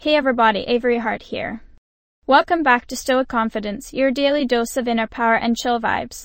Hey everybody, Avery Hart here. Welcome back to Stoic Confidence, your daily dose of inner power and chill vibes.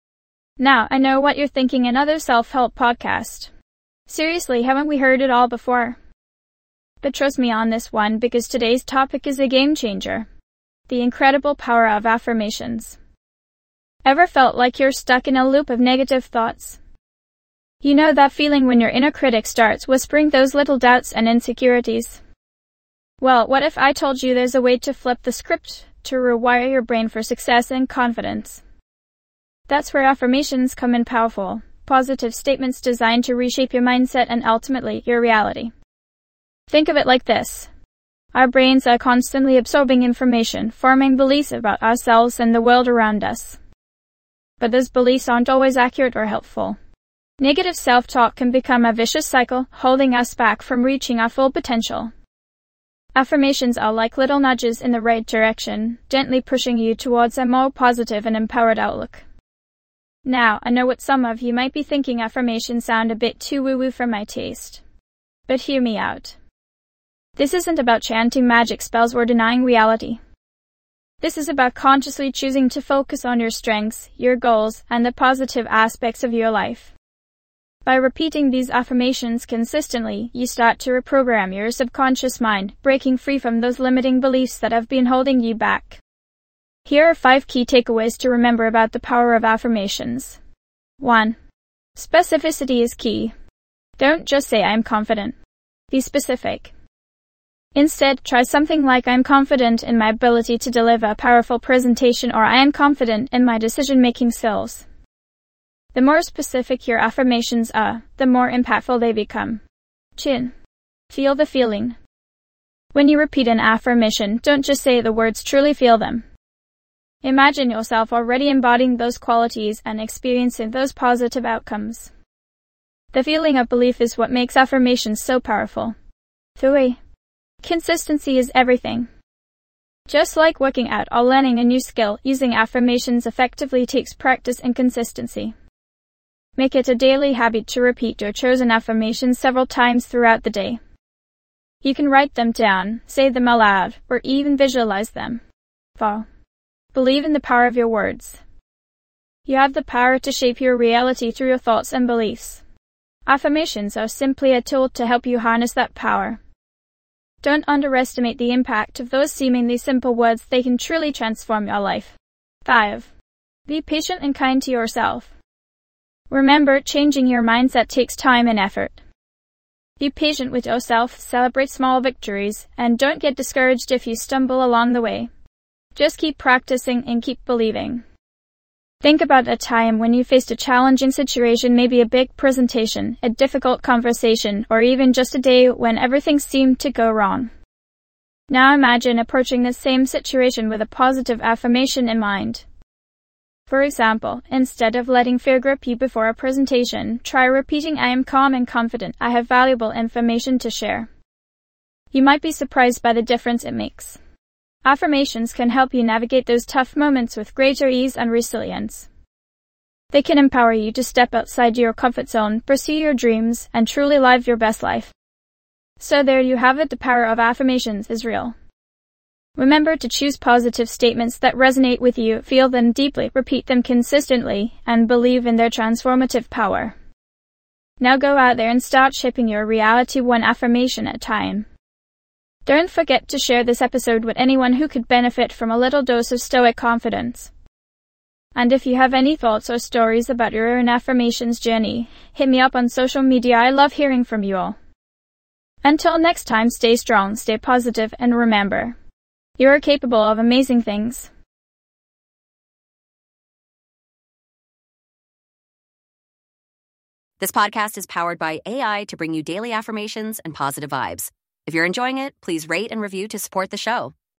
Now, I know what you're thinking, another self-help podcast. Seriously, haven't we heard it all before? But trust me on this one, because today's topic is a game changer. The incredible power of affirmations. Ever felt like you're stuck in a loop of negative thoughts? You know that feeling when your inner critic starts whispering those little doubts and insecurities? Well, what if I told you there's a way to flip the script, to rewire your brain for success and confidence? That's where affirmations come in powerful, positive statements designed to reshape your mindset and ultimately your reality. Think of it like this. Our brains are constantly absorbing information, forming beliefs about ourselves and the world around us. But those beliefs aren't always accurate or helpful. Negative self-talk can become a vicious cycle, holding us back from reaching our full potential. Affirmations are like little nudges in the right direction, gently pushing you towards a more positive and empowered outlook. Now, I know what some of you might be thinking: affirmations sound a bit too woo-woo for my taste. But hear me out. This isn't about chanting magic spells or denying reality. This is about consciously choosing to focus on your strengths, your goals, and the positive aspects of your life. By repeating these affirmations consistently, you start to reprogram your subconscious mind, breaking free from those limiting beliefs that have been holding you back. Here are 5 key takeaways to remember about the power of affirmations. 1. Specificity is key. Don't just say "I'm confident." Be specific. Instead, try something like "I'm confident in my ability to deliver a powerful presentation," or "I am confident in my decision-making skills." The more specific your affirmations are, the more impactful they become. 2. Feel the feeling. When you repeat an affirmation, don't just say the words, truly feel them. Imagine yourself already embodying those qualities and experiencing those positive outcomes. The feeling of belief is what makes affirmations so powerful. 3. Consistency is everything. Just like working out or learning a new skill, using affirmations effectively takes practice and consistency. Make it a daily habit to repeat your chosen affirmations several times throughout the day. You can write them down, say them aloud, or even visualize them. 4. Believe in the power of your words. You have the power to shape your reality through your thoughts and beliefs. Affirmations are simply a tool to help you harness that power. Don't underestimate the impact of those seemingly simple words. They can truly transform your life. 5. Be patient and kind to yourself. Remember, changing your mindset takes time and effort. Be patient with yourself, celebrate small victories, and don't get discouraged if you stumble along the way. Just keep practicing and keep believing. Think about a time when you faced a challenging situation, maybe a big presentation, a difficult conversation, or even just a day when everything seemed to go wrong. Now imagine approaching the same situation with a positive affirmation in mind. For example, instead of letting fear grip you before a presentation, try repeating "I am calm and confident. I have valuable information to share." You might be surprised by the difference it makes. Affirmations can help you navigate those tough moments with greater ease and resilience. They can empower you to step outside your comfort zone, pursue your dreams, and truly live your best life. So there you have it, the power of affirmations is real. Remember to choose positive statements that resonate with you, feel them deeply, repeat them consistently, and believe in their transformative power. Now go out there and start shaping your reality one affirmation at a time. Don't forget to share this episode with anyone who could benefit from a little dose of stoic confidence. And if you have any thoughts or stories about your own affirmations journey, hit me up on social media. I love hearing from you all. Until next time, stay strong, stay positive, and remember, you are capable of amazing things. This podcast is powered by AI to bring you daily affirmations and positive vibes. If you're enjoying it, please rate and review to support the show.